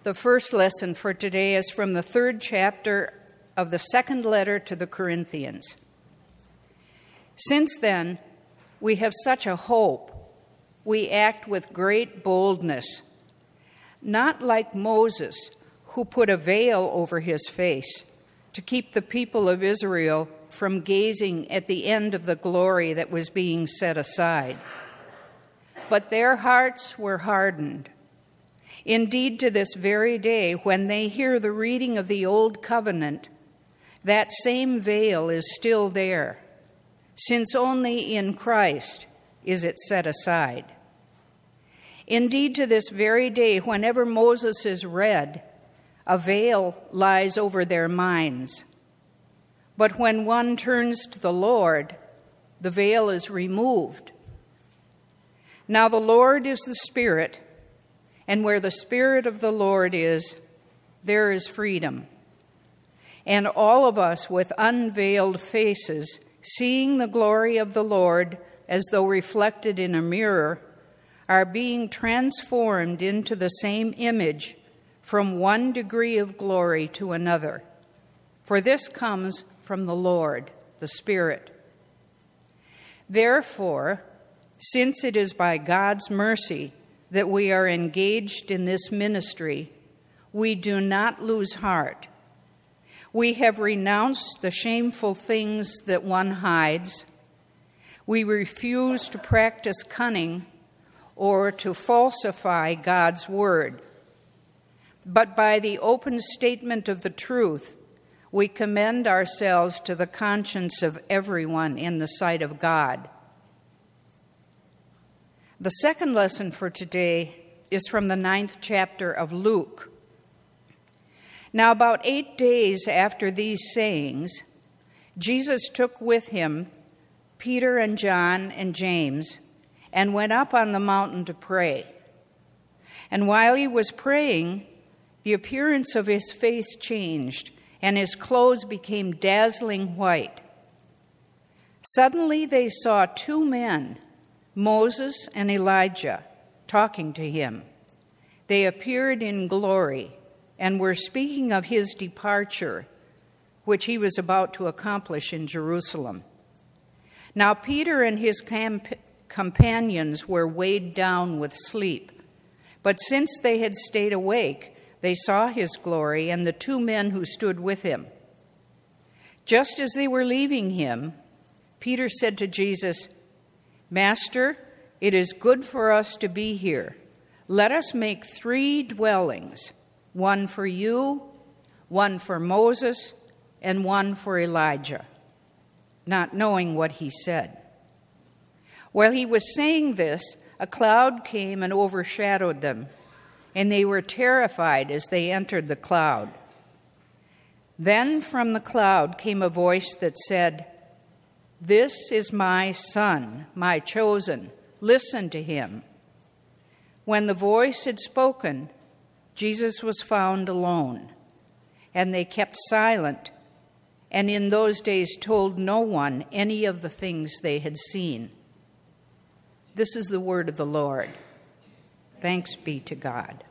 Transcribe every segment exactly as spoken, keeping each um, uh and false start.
The first lesson for today is from the third chapter of the second letter to the Corinthians. Since then, we have such a hope. We act with great boldness, not like Moses, who put a veil over his face to keep the people of Israel from gazing at the end of the glory that was being set aside. But their hearts were hardened. Indeed, to this very day, when they hear the reading of the Old Covenant, that same veil is still there, since only in Christ is it set aside. Indeed, to this very day, whenever Moses is read, a veil lies over their minds. But when one turns to the Lord, the veil is removed. Now the Lord is the Spirit, and where the Spirit of the Lord is, there is freedom. And all of us with unveiled faces, seeing the glory of the Lord as though reflected in a mirror, are being transformed into the same image from one degree of glory to another. For this comes from the Lord, the Spirit. Therefore, since it is by God's mercy that we are engaged in this ministry, we do not lose heart. We have renounced the shameful things that one hides. We refuse to practice cunning or to falsify God's word. But by the open statement of the truth, we commend ourselves to the conscience of everyone in the sight of God. The second lesson for today is from the ninth chapter of Luke. Now, about eight days after these sayings, Jesus took with him Peter and John and James and went up on the mountain to pray. And while he was praying, the appearance of his face changed, and his clothes became dazzling white. Suddenly they saw two men, Moses and Elijah, talking to him. They appeared in glory and were speaking of his departure, which he was about to accomplish in Jerusalem. Now Peter and his camp- companions were weighed down with sleep, but since they had stayed awake, they saw his glory and the two men who stood with him. Just as they were leaving him, Peter said to Jesus, "Master, it is good for us to be here. Let us make three dwellings, one for you, one for Moses, and one for Elijah," not knowing what he said. While he was saying this, a cloud came and overshadowed them, and they were terrified as they entered the cloud. Then from the cloud came a voice that said, "This is my son, my chosen. Listen to him." When the voice had spoken, Jesus was found alone, and they kept silent, and in those days told no one any of the things they had seen. This is the word of the Lord. Thanks be to God.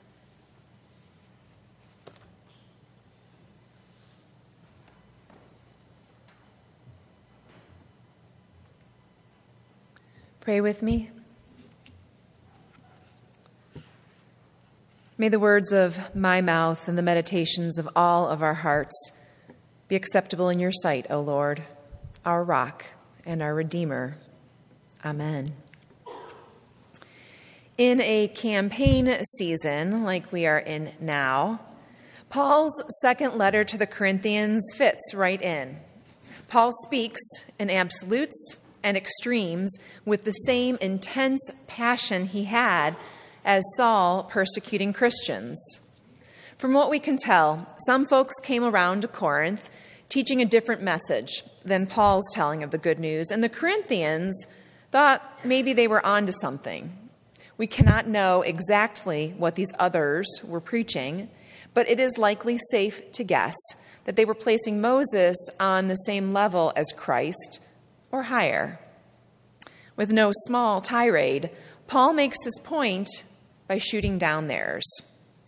Pray with me. May the words of my mouth and the meditations of all of our hearts be acceptable in your sight, O Lord, our rock and our Redeemer. Amen. In a campaign season like we are in now, Paul's second letter to the Corinthians fits right in. Paul speaks in absolutes and extremes with the same intense passion he had as Saul persecuting Christians. From what we can tell, some folks came around to Corinth teaching a different message than Paul's telling of the good news, and the Corinthians thought maybe they were onto something. We cannot know exactly what these others were preaching, but it is likely safe to guess that they were placing Moses on the same level as Christ or higher. With no small tirade, Paul makes his point by shooting down theirs.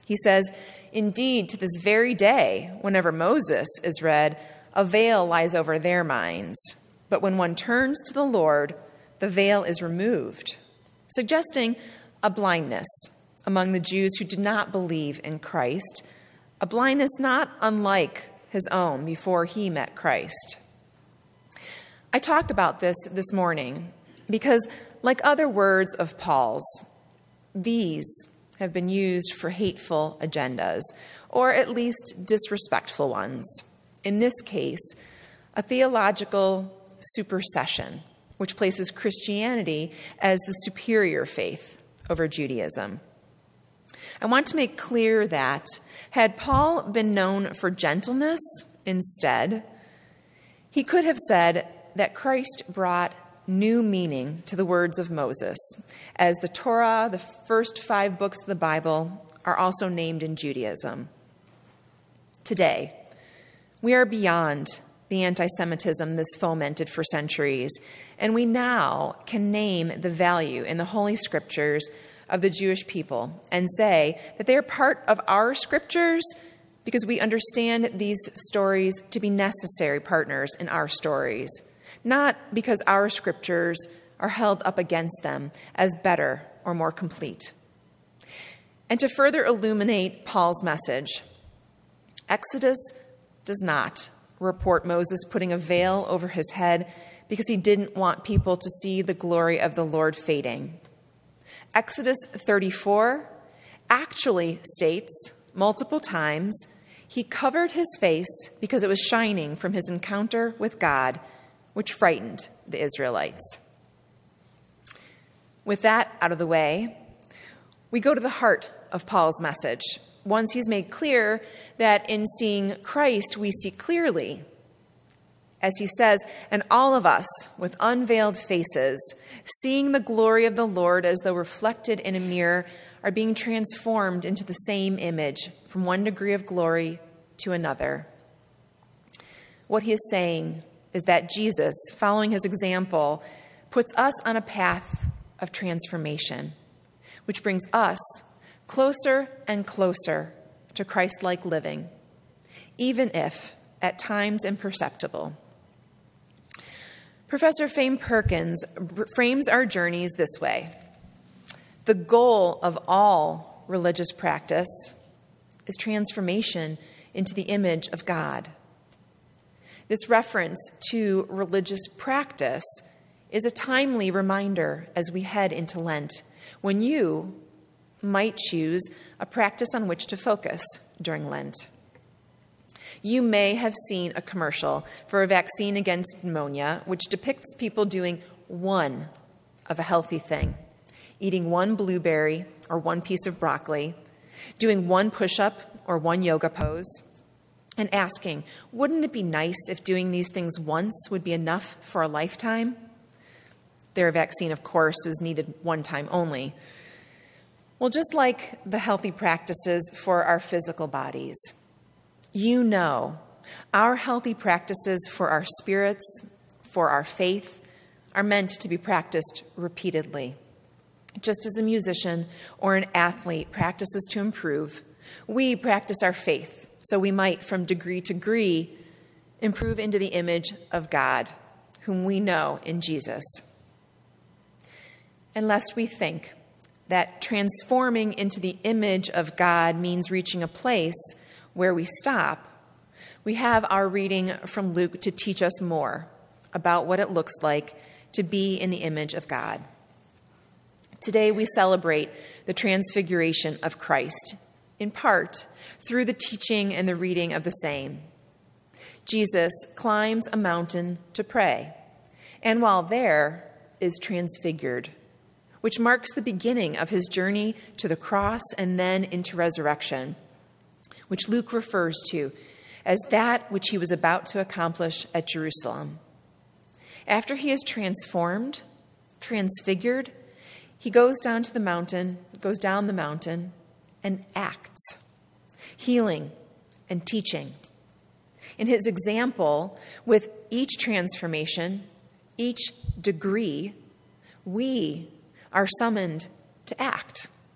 He says, "Indeed, to this very day, whenever Moses is read, a veil lies over their minds. But when one turns to the Lord, the veil is removed," suggesting a blindness among the Jews who did not believe in Christ, a blindness not unlike his own before he met Christ. I talked about this this morning because, like other words of Paul's, these have been used for hateful agendas, or at least disrespectful ones. In this case, a theological supersession, which places Christianity as the superior faith over Judaism. I want to make clear that, had Paul been known for gentleness instead, he could have said that Christ brought new meaning to the words of Moses, as the Torah, the first five books of the Bible, are also named in Judaism. Today, we are beyond the anti-Semitism this fomented for centuries, and we now can name the value in the Holy Scriptures of the Jewish people and say that they are part of our Scriptures because we understand these stories to be necessary partners in our stories, not because our Scriptures are held up against them as better or more complete. And to further illuminate Paul's message, Exodus does not report Moses putting a veil over his head because he didn't want people to see the glory of the Lord fading. Exodus thirty-four actually states multiple times he covered his face because it was shining from his encounter with God, which frightened the Israelites. With that out of the way, we go to the heart of Paul's message. Once he's made clear that in seeing Christ, we see clearly, as he says, and all of us with unveiled faces, seeing the glory of the Lord as though reflected in a mirror, are being transformed into the same image from one degree of glory to another. What he is saying is that Jesus, following his example, puts us on a path of transformation, which brings us closer and closer to Christ-like living, even if at times imperceptible. Professor Fame Perkins frames our journeys this way. The goal of all religious practice is transformation into the image of God. This reference to religious practice is a timely reminder as we head into Lent, when you might choose a practice on which to focus during Lent. You may have seen a commercial for a vaccine against pneumonia, which depicts people doing one of a healthy thing, eating one blueberry or one piece of broccoli, doing one push-up or one yoga pose, and asking, wouldn't it be nice if doing these things once would be enough for a lifetime? Their vaccine, of course, is needed one time only. Well, just like the healthy practices for our physical bodies, you know our healthy practices for our spirits, for our faith, are meant to be practiced repeatedly. Just as a musician or an athlete practices to improve, we practice our faith so we might, from degree to degree, improve into the image of God, whom we know in Jesus. And lest we think that transforming into the image of God means reaching a place where we stop, we have our reading from Luke to teach us more about what it looks like to be in the image of God. Today we celebrate the transfiguration of Christ, in part through the teaching and the reading of the same. Jesus climbs a mountain to pray, and while there is transfigured, which marks the beginning of his journey to the cross and then into resurrection, which Luke refers to as that which he was about to accomplish at Jerusalem. After he is transformed, transfigured, he goes down to the mountain, goes down the mountain, and acts, healing and teaching. In his example, with each transformation, each degree, we are summoned to act.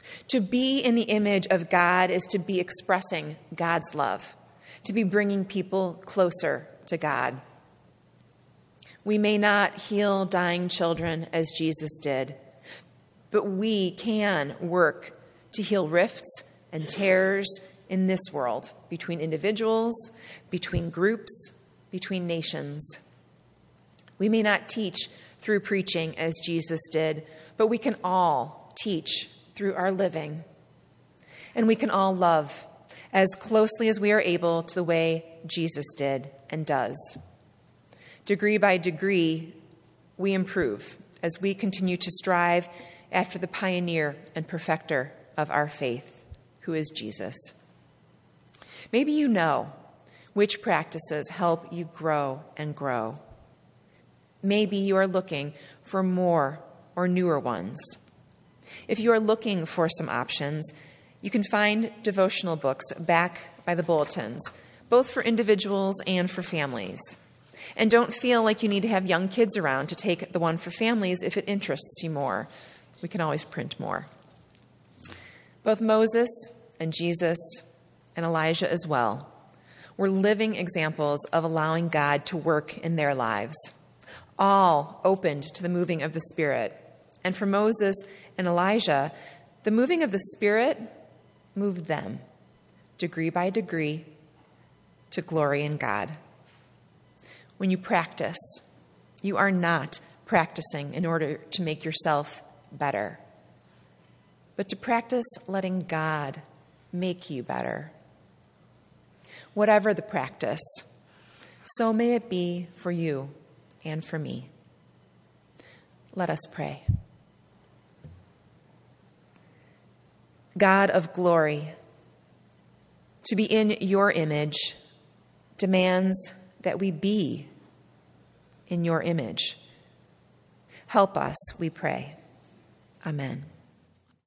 To be in the image of God is to be expressing God's love, to be bringing people closer to God. We may not heal dying children as Jesus did, but we can work to heal rifts and tears in this world between individuals, between groups, between nations. We may not teach through preaching as Jesus did, but we can all teach through our living. And we can all love as closely as we are able to the way Jesus did and does. Degree by degree, we improve as we continue to strive after the pioneer and perfecter of our faith, who is Jesus. Maybe you know which practices help you grow and grow. Maybe you are looking for more or newer ones. If you are looking for some options, you can find devotional books back by the bulletins, both for individuals and for families. And don't feel like you need to have young kids around to take the one for families if it interests you more. We can always print more. Both Moses and Jesus and Elijah as well were living examples of allowing God to work in their lives, all opened to the moving of the Spirit. And for Moses and Elijah, the moving of the Spirit moved them, degree by degree, to glory in God. When you practice, you are not practicing in order to make yourself better, but to practice letting God make you better. Whatever the practice, so may it be for you and for me. Let us pray. God of glory, to be in your image demands that we be in your image. Help us, we pray. Amen.